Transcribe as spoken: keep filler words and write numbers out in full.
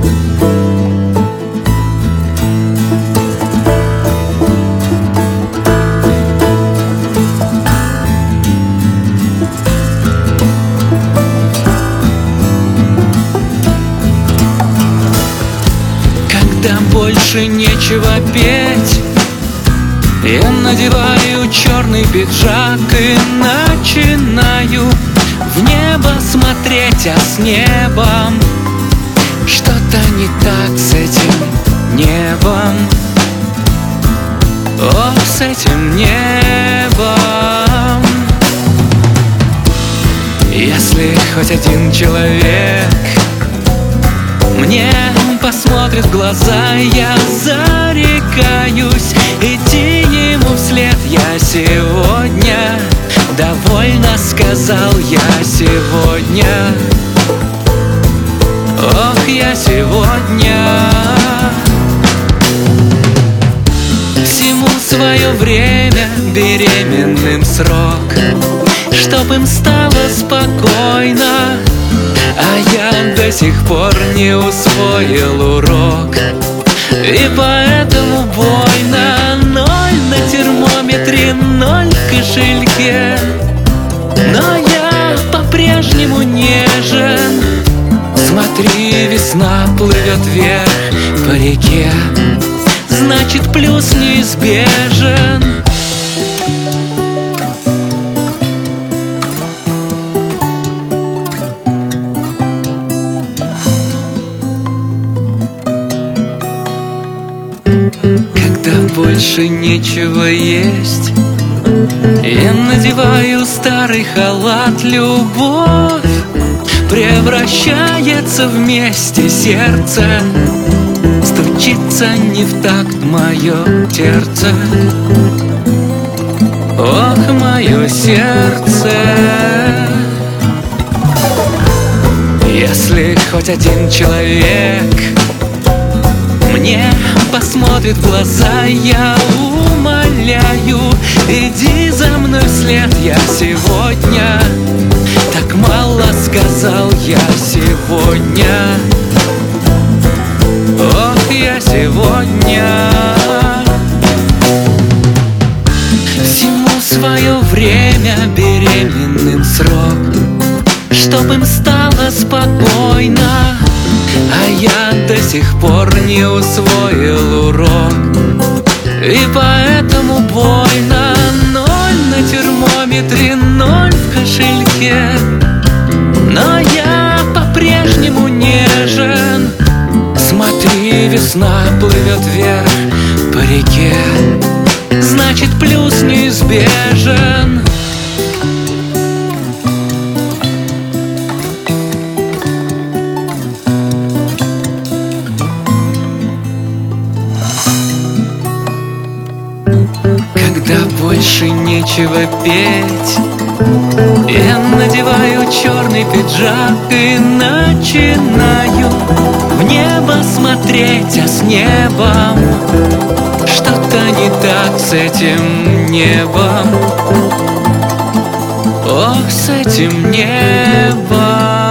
Когда больше нечего петь, я надеваю черный пиджак и начинаю в небо смотреть, а с небом что-то не так с этим небом. Ох, с этим небом. Если хоть один человек мне посмотрит в глаза, я зарекаюсь идти ему вслед. Я сегодня довольно сказал, я сегодня, ох, я сегодня. Всему свое время, беременным срок, чтоб им стало спокойно. А я до сих пор не усвоил урок, и поэтому больно. Ноль на термометре, ноль в кошельке, но я по-прежнему нежен. Смотри, весна плывет вверх по реке, значит, плюс неизбежен. Когда больше нечего есть, я надеваю старый халат. Любовь превращается вместе, сердце стучится не в такт мое сердце. Ох, мое сердце. Если хоть один человек мне посмотрит в глаза, я умоляю, иди за мной вслед. Я сегодня так мало сказал, я сегодня, ох, я сегодня. Всему свое время, беременным срок, чтоб им стало спокойно. А я до сих пор не усвоил урок, и поэтому больно. Ноль на термометре, ноль в кошельке, но я по-прежнему нежен. Смотри, весна плывет вверх по реке, значит, плюс неизбежен. Когда больше нечего петь, я надеваю черный пиджак и начинаю в небо смотреть, а с небом что-то не так с этим небом. Ох, с этим небом.